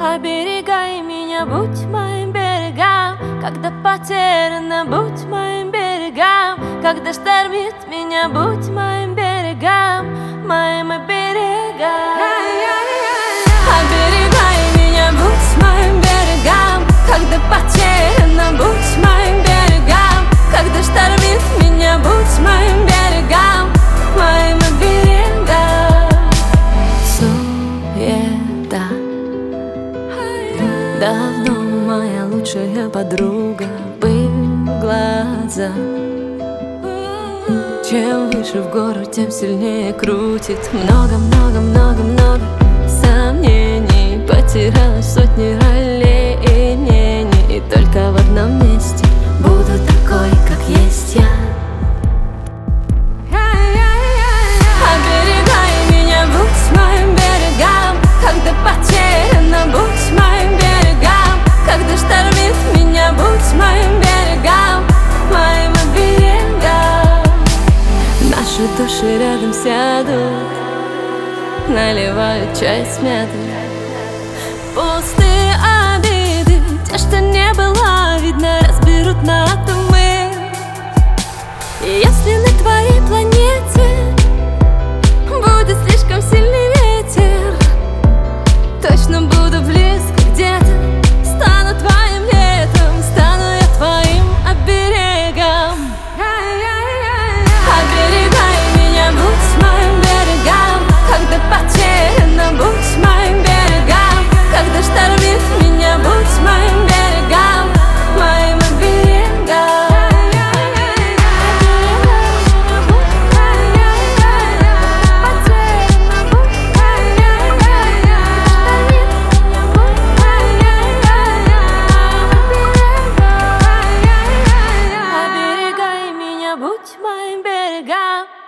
Оберегай меня, будь моим берегам, когда потеряна, будь моим берегам, когда штормит меня, будь моим берегам, моим берегам. Оберегай меня, будь моим берегам, когда потеряна, будь моим берегам, когда штормит меня, будь моим берегам, моим берегам. Суета давно моя лучшая подруга, пыль в глаза. Чем выше в гору, тем сильнее крутит. Много сомнений. Потеряла сотни ролей и мнений, и только в одном месте буду такой, как есть я. Оберегай меня, будь моим берегам, когда потеряна, будь моим берегам, когда штормит меня, будь моим берегам, моим берегам. Наши души рядом сядут, наливают чай с мятой. Пустые обиды, те, что не было видно, разберут на атомы. И если на твоей планете будет слишком сильный ветер, точно буду близко где-то, стану твоим летом, стану я твоим оберегом. Оберегай меня, будь моим берегам, когда потеряна, будь моим берегам, когда штормит меня, будь моим берегам, моим берегам. Оберегай меня, будь моим берегам.